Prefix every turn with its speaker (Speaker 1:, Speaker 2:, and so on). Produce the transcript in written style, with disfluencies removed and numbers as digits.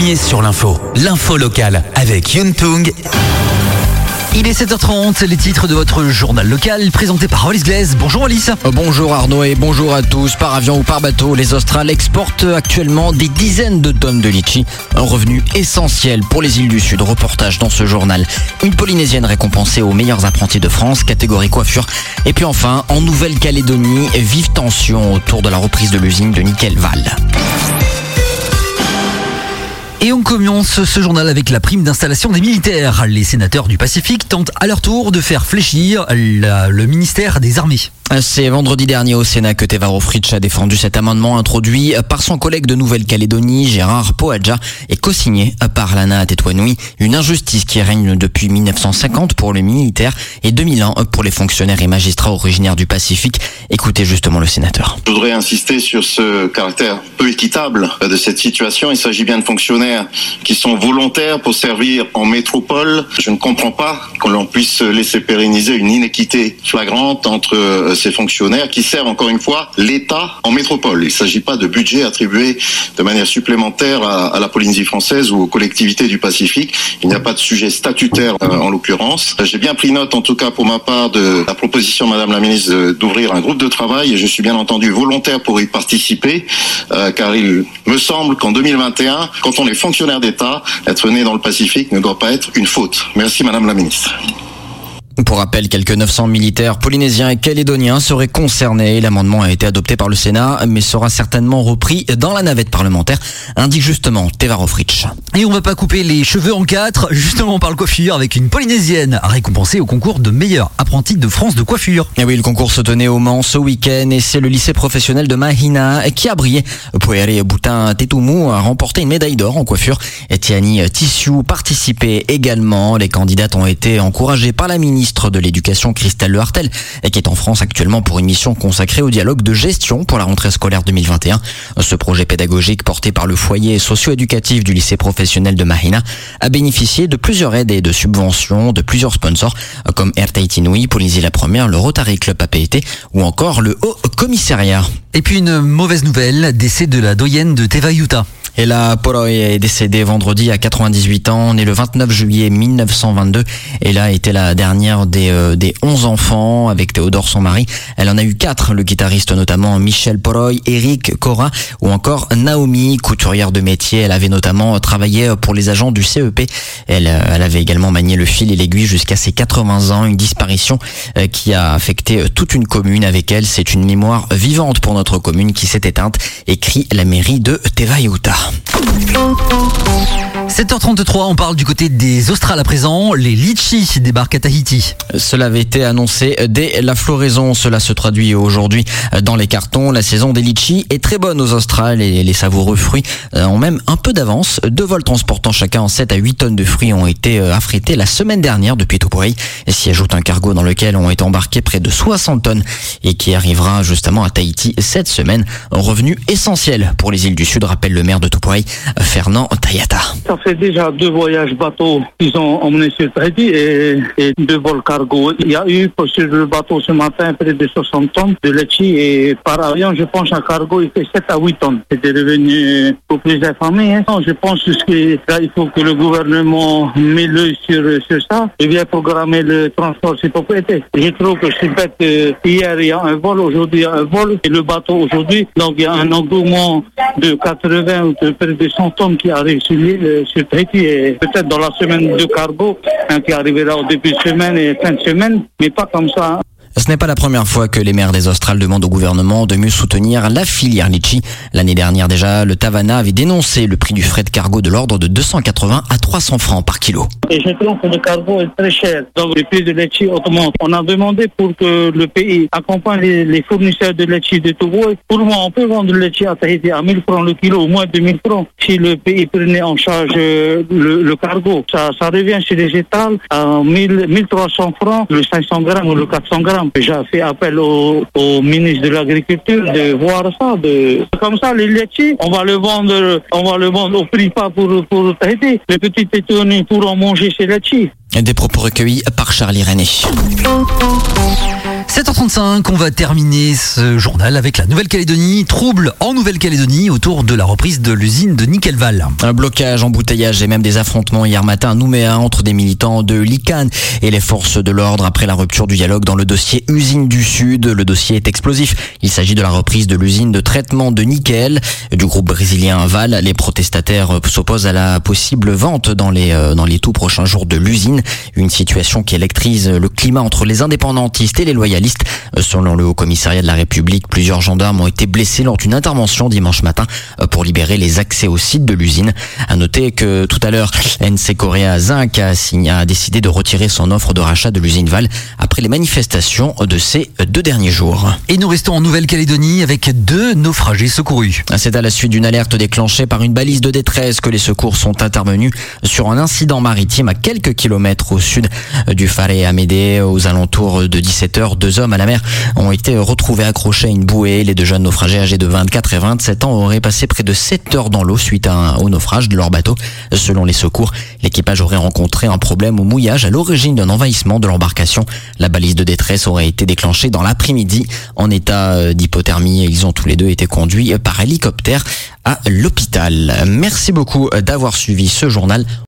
Speaker 1: premier sur l'info locale avec Yuntung.
Speaker 2: Il est 7h30, les titres de votre journal local présenté par Wallis Glaise. Bonjour Wallis.
Speaker 3: Bonjour Arnaud et bonjour à tous. Par avion ou par bateau, les Australes exportent actuellement des dizaines de tonnes de litchis. Un revenu essentiel pour les îles du Sud. Reportage dans ce journal. Une Polynésienne récompensée aux meilleurs apprentis de France, catégorie coiffure. Et puis enfin, en Nouvelle-Calédonie, vive tension autour de la reprise de l'usine de Nickel-Val.
Speaker 2: Et on commence ce journal avec la prime d'installation des militaires. Les sénateurs du Pacifique tentent à leur tour de faire fléchir le ministère des Armées.
Speaker 3: C'est vendredi dernier au Sénat que Teva Rohfritsch a défendu cet amendement introduit par son collègue de Nouvelle-Calédonie, Gérard Poadja, et co-signé par Lana Tetuanui. Une injustice qui règne depuis 1950 pour les militaires et 2001 pour les fonctionnaires et magistrats originaires du Pacifique. Écoutez justement le sénateur.
Speaker 4: Je voudrais insister sur ce caractère peu équitable de cette situation. Il s'agit bien de fonctionnaires qui sont volontaires pour servir en métropole. Je ne comprends pas que l'on puisse laisser pérenniser une inéquité flagrante entre ces fonctionnaires qui servent encore une fois l'État en métropole. Il ne s'agit pas de budget attribué de manière supplémentaire à la Polynésie française ou aux collectivités du Pacifique. Il n'y a pas de sujet statutaire en l'occurrence. J'ai bien pris note en tout cas pour ma part de la proposition Madame la Ministre d'ouvrir un groupe de travail et je suis bien entendu volontaire pour y participer car il me semble qu'en 2021, quand on est fonctionnaire d'État, être né dans le Pacifique ne doit pas être une faute. Merci Madame la Ministre.
Speaker 3: Pour rappel, quelques 900 militaires polynésiens et calédoniens seraient concernés. L'amendement a été adopté par le Sénat, mais sera certainement repris dans la navette parlementaire, indique justement Teva Rohfritsch.
Speaker 2: Et on va pas couper les cheveux en quatre, justement on parle coiffure avec une Polynésienne récompensée au concours de meilleur apprenti de France de coiffure.
Speaker 3: Et oui, le concours se tenait au Mans ce week-end et c'est le lycée professionnel de Mahina qui a brillé. Puere Boutin Tetumu a remporté une médaille d'or en coiffure. Et Tiani Tissiou participait également. Les candidates ont été encouragées par la ministre de l'Éducation Christelle Lehartel, qui est en France actuellement pour une mission consacrée au dialogue de gestion pour la rentrée scolaire 2021. Ce projet pédagogique porté par le foyer socio-éducatif du lycée professionnel de Mahina a bénéficié de plusieurs aides et de subventions de plusieurs sponsors comme Air Tahiti Nui, Polynésie la Première, le Rotary Club APT ou encore le Haut Commissariat.
Speaker 2: Et puis une mauvaise nouvelle, décès de la doyenne de Teva Yuta.
Speaker 3: Ella Poroy est décédée vendredi à 98 ans, née le 29 juillet 1922. Ella était la dernière des 11 enfants avec Théodore son mari. Elle en a eu 4, le guitariste notamment Michel Poroy, Eric Cora ou encore Naomi, couturière de métier. Elle avait notamment travaillé pour les agents du CEP. Elle avait également manié le fil et l'aiguille jusqu'à ses 80 ans. Une disparition qui a affecté toute une commune. Avec elle, c'est une mémoire vivante pour notre commune qui s'est éteinte, écrit la mairie de Teva Yuta.
Speaker 2: 7h33, on parle du côté des Australes à présent. Les litchis débarquent à Tahiti.
Speaker 3: Cela avait été annoncé dès la floraison. Cela se traduit aujourd'hui dans les cartons. La saison des litchis est très bonne aux Australes et les savoureux fruits ont même un peu d'avance. 2 vols transportant chacun 7 à 8 tonnes de fruits ont été affrétés la semaine dernière depuis Tupuai. S'y ajoute un cargo dans lequel ont été embarqués près de 60 tonnes et qui arrivera justement à Tahiti cette semaine. Un revenu essentiel pour les îles du Sud, rappelle le maire de Tupuai, Fernand Tayata.
Speaker 5: Ça fait déjà 2 voyages bateaux qu'ils ont emmenés sur Tahiti et 2 vols cargo. Il y a eu sur le bateau ce matin près de 60 tonnes de litchis et par avion, je pense, un cargo, il fait 7 à 8 tonnes. C'était devenu pour plusieurs familles. Je pense que là, il faut que le gouvernement met l'œil sur ça et bien programmer le transport s'il peut être. Je trouve que c'est bête. Hier, il y a un vol, aujourd'hui, il y a un vol et le bateau aujourd'hui. Donc, il y a un engouement de 80 ou de près de 100 tonnes qui arrivent sur l'île, sur Tahiti et peut-être dans la semaine de cargo, qui arrivera au début de semaine et fin de semaine, mais pas comme ça.
Speaker 3: Ce n'est pas la première fois que les maires des Australes demandent au gouvernement de mieux soutenir la filière litchi. L'année dernière déjà, le Tavana avait dénoncé le prix du fret de cargo de l'ordre de 280 à 300 francs par kilo.
Speaker 5: Et je trouve que le cargo est très cher, donc le prix de litchi augmente. On a demandé pour que le pays accompagne les fournisseurs de litchi de Togo. Pour moi, on peut vendre le litchi à Tahiti à 1000 francs le kilo, au moins 2000 francs, si le pays prenait en charge le cargo. Ça revient chez les étals à 1300 francs, le 500 grammes ou le 400 grammes. J'ai fait appel au ministre de l'Agriculture de voir ça. Comme ça, les litchis, on va le vendre au prix pas pour Tahiti. Les petits tétonies pourront manger ces litchis.
Speaker 3: Des propos recueillis par Charlie René.
Speaker 2: 7h35, on va terminer ce journal avec la Nouvelle-Calédonie. Trouble en Nouvelle-Calédonie autour de la reprise de l'usine de Nickelval.
Speaker 3: Un blocage, embouteillage et même des affrontements hier matin à Nouméa entre des militants de l'ICAN et les forces de l'ordre après la rupture du dialogue dans le dossier Usine du Sud. Le dossier est explosif. Il s'agit de la reprise de l'usine de traitement de nickel du groupe brésilien Vale. Les protestataires s'opposent à la possible vente dans les tout prochains jours de l'usine. Une situation qui électrise le climat entre les indépendantistes et les loyalistes. Selon le Haut-Commissariat de la République, plusieurs gendarmes ont été blessés lors d'une intervention dimanche matin pour libérer les accès au site de l'usine. À noter que tout à l'heure, NC Korea Zinc a décidé de retirer son offre de rachat de l'usine Vale après les manifestations de ces 2 derniers jours.
Speaker 2: Et nous restons en Nouvelle-Calédonie avec 2 naufragés secourus.
Speaker 3: C'est à la suite d'une alerte déclenchée par une balise de détresse que les secours sont intervenus sur un incident maritime à quelques kilomètres au sud du Faré Amédée. Aux alentours de 17h, 2 hommes à la mer ont été retrouvés accrochés à une bouée. Les 2 jeunes naufragés âgés de 24 et 27 ans auraient passé près de 7 heures dans l'eau suite au naufrage de leur bateau. Selon les secours, l'équipage aurait rencontré un problème au mouillage à l'origine d'un envahissement de l'embarcation. La balise de détresse aurait été déclenchée dans l'après-midi. En état d'hypothermie, ils ont tous les 2 été conduits par hélicoptère à l'hôpital. Merci beaucoup d'avoir suivi ce journal.